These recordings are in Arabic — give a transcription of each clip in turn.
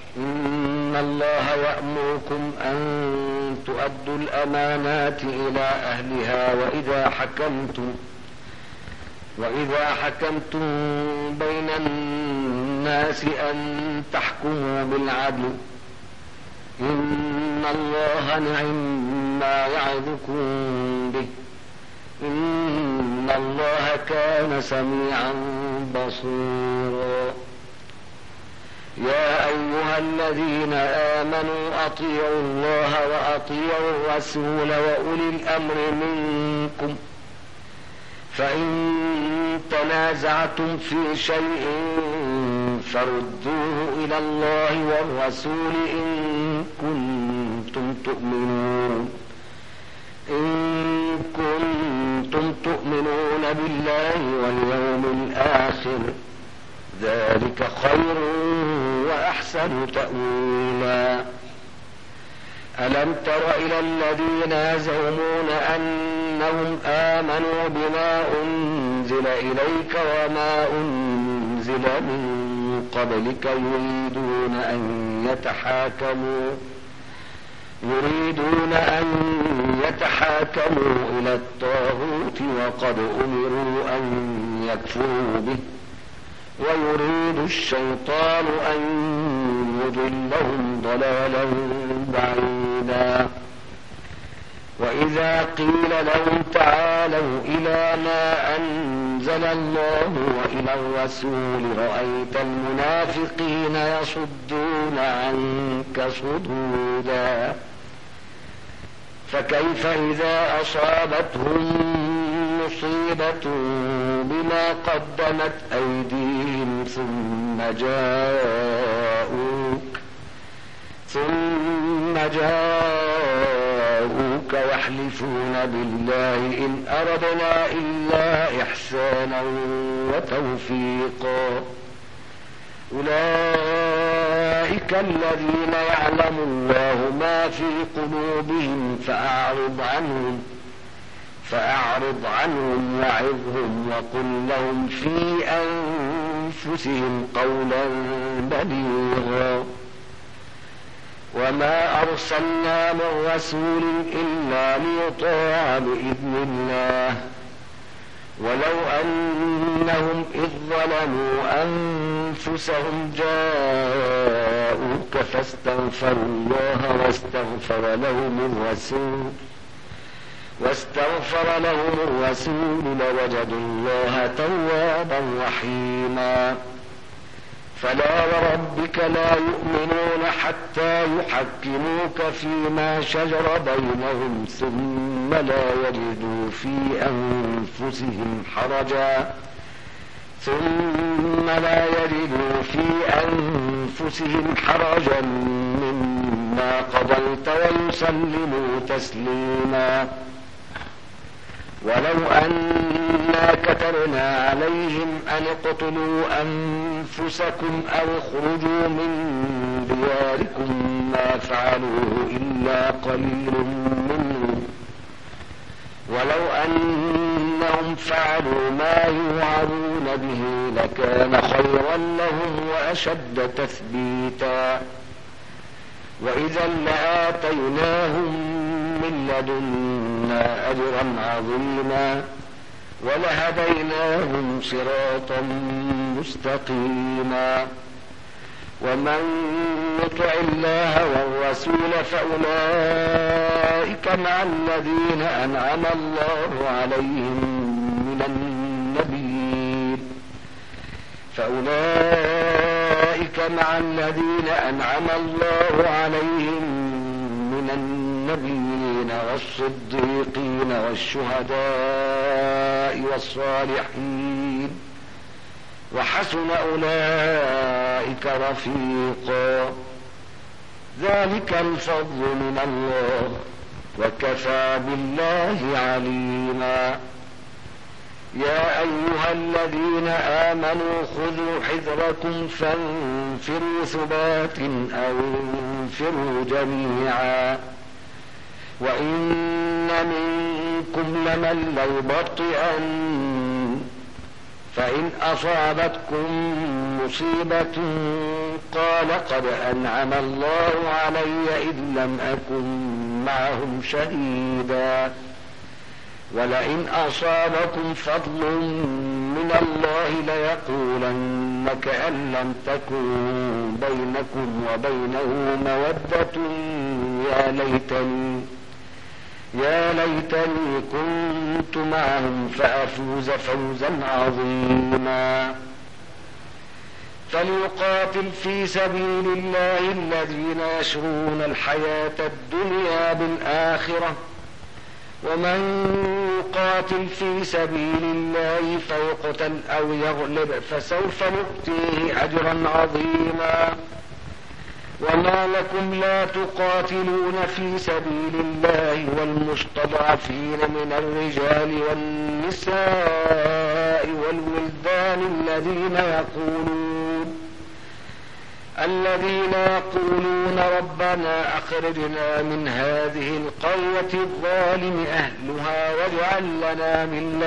إن الله يأمركم أن تؤدوا الأمانات إلى أهلها وإذا حكمتم بين الناس أن تحكموا بالعدل إن الله نعم يعظكم به إن الله كان سميعا بصيرا. يا أيها الذين آمنوا أطيعوا الله وأطيعوا الرسول وأولي الأمر منكم فإن تنازعتم في شيء فردوه إلى الله والرسول إن كنتم تؤمنون بالله واليوم الآخر ذلك خير وأحسن تأويلا. ألم تر إلى الذين يزعمون أنهم آمنوا بما أنزل إليك وما أنزل من قبلك يريدون أن يتحاكموا إلى الطاغوت وقد أمروا أن يكفروا به ويريد الشيطان أن يضلهم ضلالا بعيدا. وإذا قيل لهم تعالوا إلى ما أنزل الله وإلى الرسول رأيت المنافقين يصدون عنك صدودا. فكيف إذا أصابتهم مصيبة بما قدمت أيديهم ثم جاءوك يحلفون بالله إن أردنا إلا إحسانا وتوفيقا أولئك الذين يعلم الله ما في قلوبهم فأعرض عنهم وعظهم وقل لهم في أنفسهم قولا بليغا. وما أرسلنا من رسول إلا ليطاع بإذن الله ولو أنهم إذ ظلموا أنفسهم جاءوك فاستغفروا الله واستغفر لهم الرسول لوجدوا الله توابا رحيما. فلا وربك لا يؤمنون حتى يحكموك فيما شجر بينهم ثم لا يجدوا في أنفسهم حرجا مما قضيت ويسلموا تسليما. ولو أنا كتبنا عليهم أن اقتلوا أنفسكم أو اخرجوا من دياركم ما فعلوه إلا قليل منهم ولو أنهم فعلوا ما يوعظون به لكان خيرا لهم وأشد تثبيتا. وإذا لآتيناهم من لدنا أجرا عظيما ولهديناهم صراطا مستقيما. ومن يطع الله والرسول فأولئك مع الذين أنعم الله عليهم من النبيين والصديقين والشهداء والصالحين وحسن أولئك رفيقا. ذلك الفضل من الله وكفى بالله عليما. يا أيها الذين آمنوا خذوا حذركم فانفروا ثبات أو انفروا جميعا وإن منكم لمن ليبطئن فإن أصابتكم مصيبة قال قد أنعم الله علي إذ لم أكن معهم شهيدا ولئن أصابكم فضل من الله ليقولن كأن لم تكن بينكم وبينه مودة يا ليتني كنت معهم فأفوز فوزا عظيما. فليقاتل في سبيل الله الذين يشرون الحياة الدنيا بالآخرة ومن يقاتل في سبيل الله فيقتل أو يغلب فسوف نؤتيه أجرا عظيما. وما لكم لا تقاتلون في سبيل الله والمستضعفين من الرجال والنساء والولدان الذين يقولون ربنا أخرجنا من هذه القرية الظالم أهلها واجعل لنا من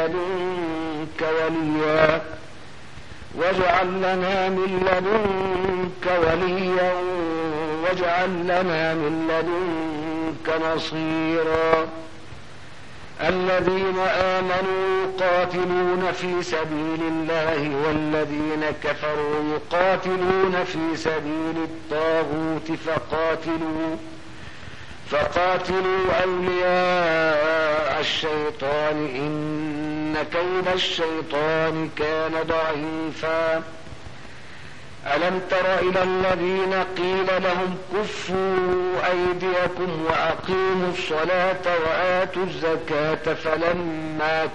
لدنك وليا واجعل لنا من لدنك نصيرا. الذين آمنوا يقاتلون في سبيل الله والذين كفروا يقاتلون في سبيل الطاغوت فقاتلوا أولياء الشيطان إن كيد الشيطان كان ضعيفا. ألم تر إلى الذين قيل لهم كفوا أيديكم وأقيموا الصلاة وآتوا الزكاة فلما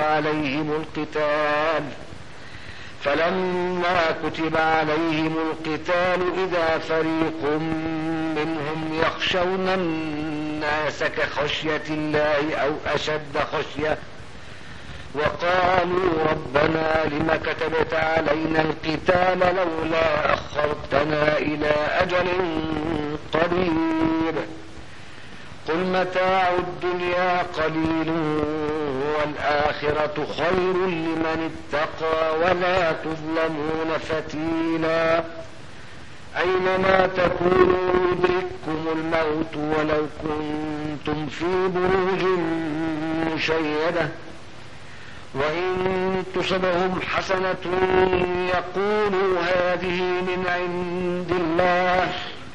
كتب عليهم القتال إذا فريق منهم يخشون الناس كخشية الله أو أشد خشية وقالوا ربنا لم كتبت علينا القتال لولا أخرتنا إلى أجل قريب قل متاع الدنيا قليل والآخرة خير لمن اتقى ولا تظلمون فتيلا. أينما تكونوا يدرككم الموت ولو كنتم في بروج مشيدة وإن تصبهم حسنة يقولوا هذه من عند الله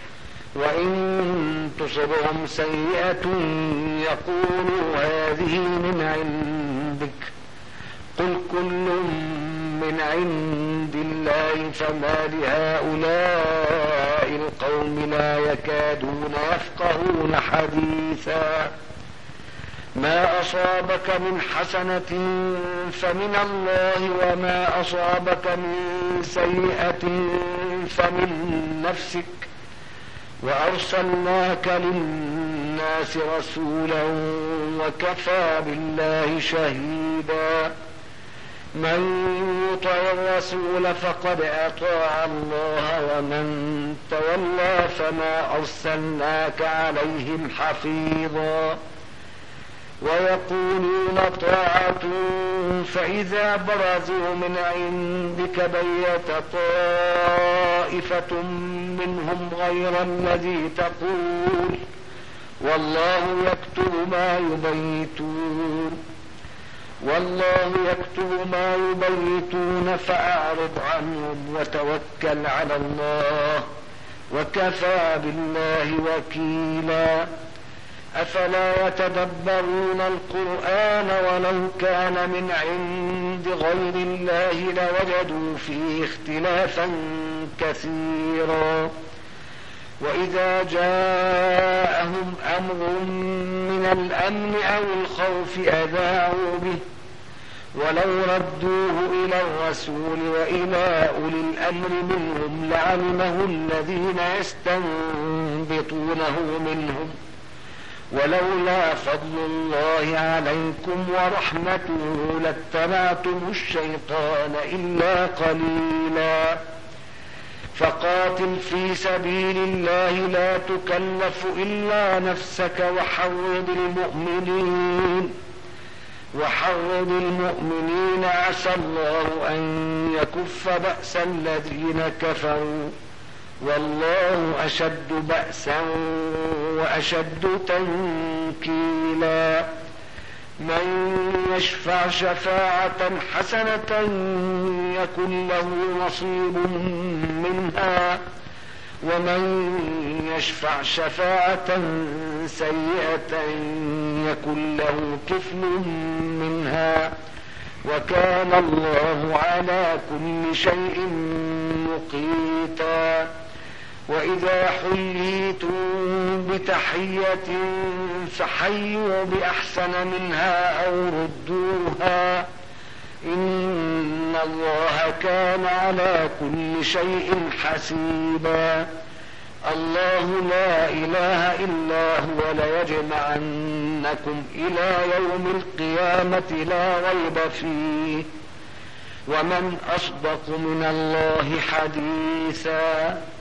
وإن تصبهم سيئة يقولوا هذه من عندك قل كل من عند الله فما لهؤلاء القوم لا يكادون يفقهون حديثا. ما أصابك من حسنة فمن الله وما أصابك من سيئة فمن نفسك وأرسلناك للناس رسولا وكفى بالله شهيدا. من يطع الرسول فقد أطاع الله ومن تولى فما أرسلناك عليهم حفيظا. ويقولون طاعة فإذا برزوا من عندك بيت طائفة منهم غير الذي تقول والله يكتب ما يبيتون فأعرض عنهم وتوكل على الله وكفى بالله وكيلا. أفلا يتدبرون القرآن ولو كان من عند غير الله لوجدوا فيه اختلافا كثيرا. وإذا جاءهم أمر من الأمن أو الخوف أذاعوا به ولو ردوه إلى الرسول وإلى أولي الأمر منهم لعلمه الذين يستنبطونه منهم ولولا فضل الله عليكم ورحمته لاتبعتم الشيطان إلا قليلا. فقاتل في سبيل الله لا تكلف إلا نفسك وحرض المؤمنين وحرض المؤمنين عسى الله أن يكف بأس الذين كفروا والله أشد بأسا وأشد تنكيلا. من يشفع شفاعة حسنة يكن له نصيب منها ومن يشفع شفاعة سيئة يكن له كفل منها وكان الله على كل شيء مقيتا. وإذا حييتم بتحية فحيوا بأحسن منها أو ردوها إن الله كان على كل شيء حسيبا. الله لا إله إلا هو ليجمعنكم إلى يوم القيامة لا ريب فيه ومن أصدق من الله حديثا.